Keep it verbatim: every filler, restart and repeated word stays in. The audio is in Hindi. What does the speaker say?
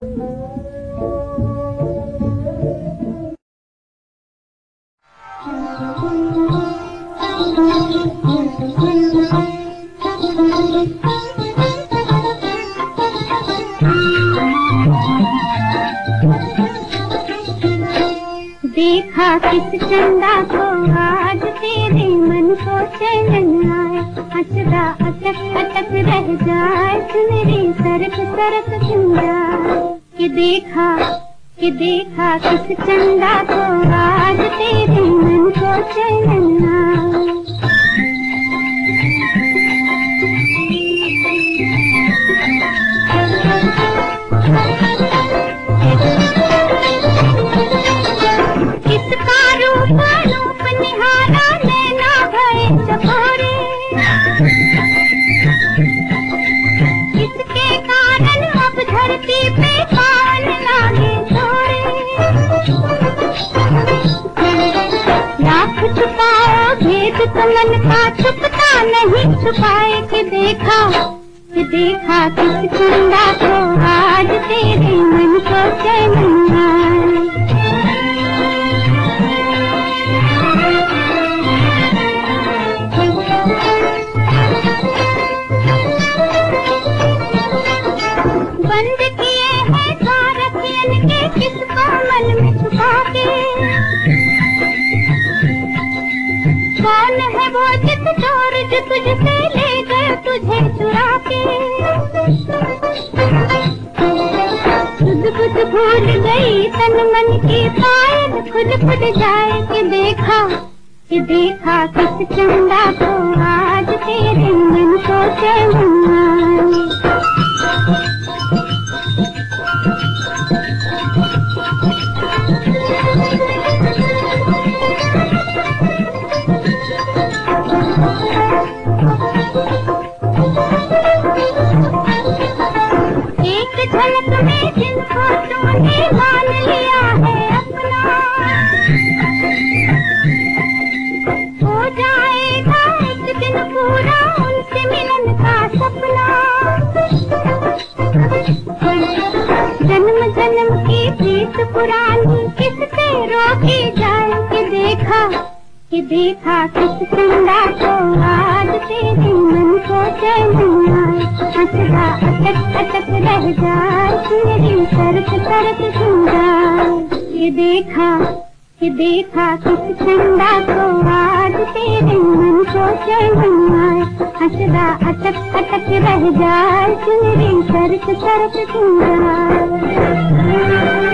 देखा किस चंदा को आज तेरे मन को चैन आए, हंसदा अटक अटक रह जाए सुनरी सरक सरक चंदा। कि देखा कि देखा किस चंदा को आज तेरे मन को चैन आए। इसके कारण अब धरती पे पान लागे थोड़े, लाख छुपाओ भेद तो मन का छुपता नहीं छुपाए। कि देखा कि देखा किस चंदा को आज तेरे मन को चैन आए। बंद किए हैं द्वार अखियन के किसको मन में छुपा के, कौन है वो जित चोर जो तुझसे ले गए तुझे चुरा के। सुध बुध भूल गई तन मन की पायल खुद खुद जाए। कि देखा कि देखा किस चंदा को आज तेरे मन को चैन आए। एक झलक में जिनको तूने मान लिया है अपना, हो जाएगा एक दिन पूरा उनसे मिलन का सपना। जन्म जन्म की प्रीत पुरानी किससे रोकी जाए। कि देखा कि देखा किस चंदा को आज तेरे मन को चैन आए, हंसदा अटक अटक रह जाए सुनरी सरक सरक चंदा। कि देखा कि देखा किस चंदा को आज तेरे मन को चैन आए, हंसदा अटक अटक रह जाए सुनरी सरक सरक चंदा।